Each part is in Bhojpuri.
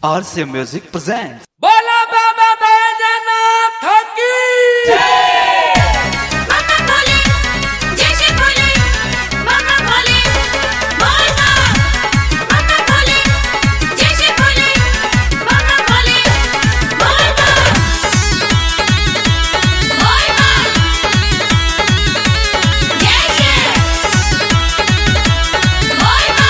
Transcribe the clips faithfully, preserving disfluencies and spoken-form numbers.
R C A Music presents. बोला बाबा बैजनाथ की बाबा भोले जैसे भोले बाबा भोले बोलबा बाबा भोले जैसे भोले बाबा भोले बोलबा बोलबा जैसे बोलबा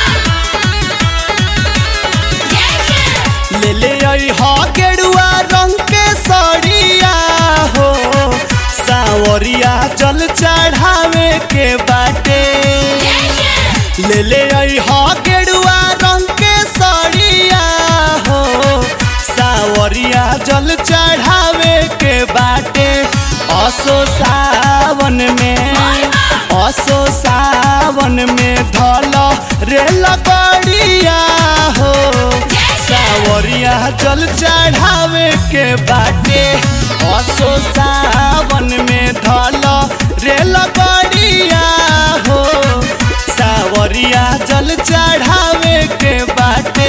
जैसे ले ले आई हा गेरुआ रंग के साड़िया हो सावरिया जल चढ़ावे के बाटे। ले ले आई हा गेरुआ रंग के साड़िया हो सावरिया जल चढ़ावे के बाटे। असो सावन में असो सावन में धल रे लगड़िया हो सावरिया जल चढ़ावे के बाटे। असो सावन में धल रे लगड़िया हो सावरिया जल चढ़ावे के बाटे।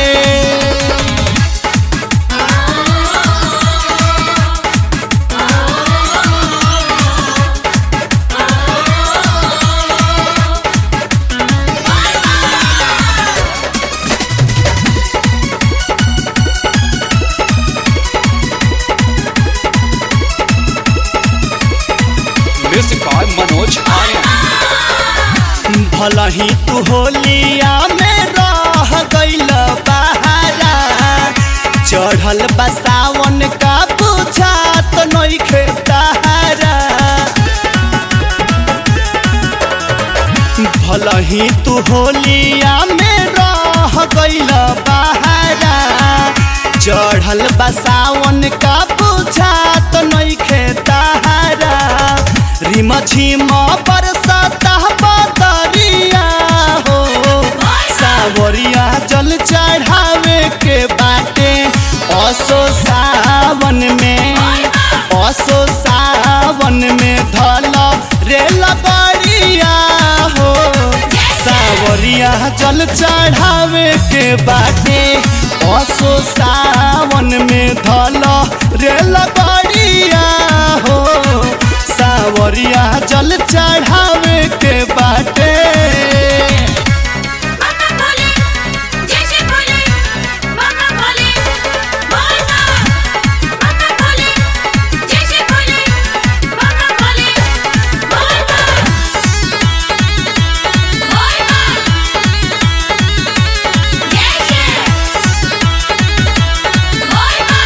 Music by Manoj Arya. भला ही तू होलिया में रह गइल बहारा चढ़ल बसावन का बुझात नइखे तहारा। भला ही तू होलिया में रह गइल बहारा चढ़ल बसावन का बुझात नइखे तहारा। रिम झिम बरसाता बदरिया हो सावरिया जल चढ़ावे के बाटे। असो सावन में असो सावन में धल रे लगड़िया हो सावरिया जल चढ़ावे के बाटे। असो सावन में धल रे लगड़िया हो सावरिया जल चढ़ावे के बाटे। बाबा भोले जैसे भोले बाबा भोले बोलबा बाबा भोले जैसे भोले बाबा भोले बोलबा बोलबा जैसे बोलबा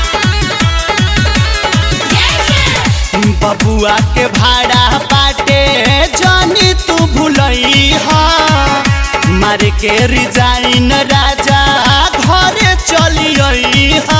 जैसे बबुआ के भाड़ा बाटे जानी तू भूलई हा मार के रिजाइन राजा घरे चलिए हा।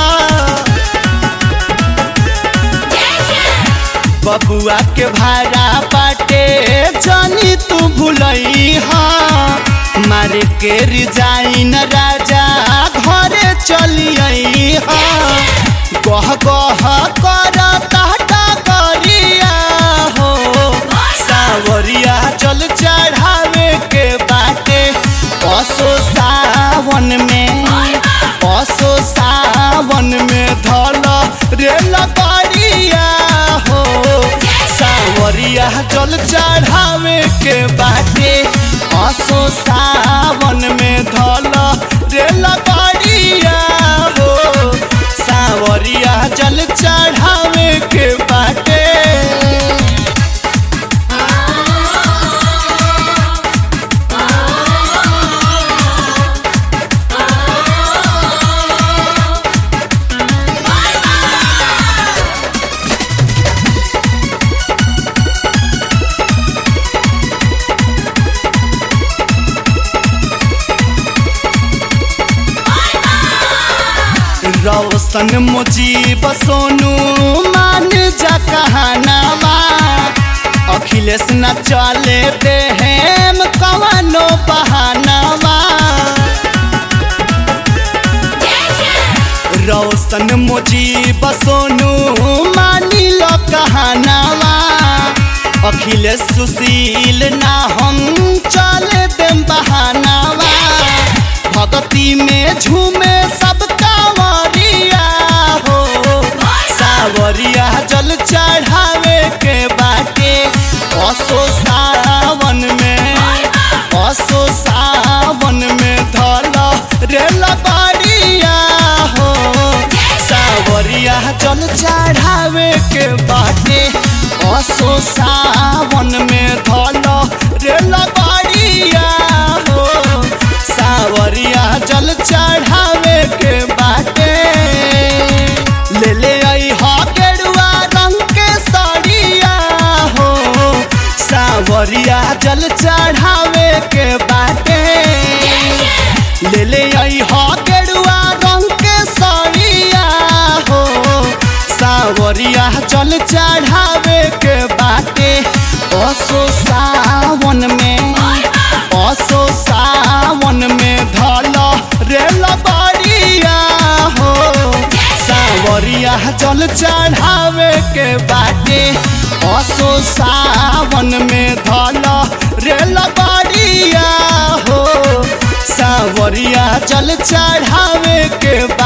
बबुआ के भाड़ा बाटे जानी तू भूलई हा मार के रिजाइन राजा घरे चलिए हा। गह गह कर टाटा करिया हो सावरिया जल चढ़ावे के बाटे। असो सावन में असो सावन में धल रे लगड़िया हो सावरिया जल चढ़ावे के बाटे। असो सावन में धल रे लगड़िया हो सावरिया जल चढ़ावे के बाटे। रोशन मुजीब सोनू मान जा कहनावा अखिलेश न चले दे हम कवनो बहानावा। रोशन मुजीब सोनू मानी लो कहनावा अखिलेश सुशील ना हम चले दे बहानावा। भक्ति में झूमे सब कांवर जल चढ़ावे के बाटे असो सावन में असो सावन में धल रेल बड़िया हो सावरिया जल चढ़ावे के बाटे असो सावन में धल रेल बड़िया हो सावरिया जल चढ़ावे के बाटे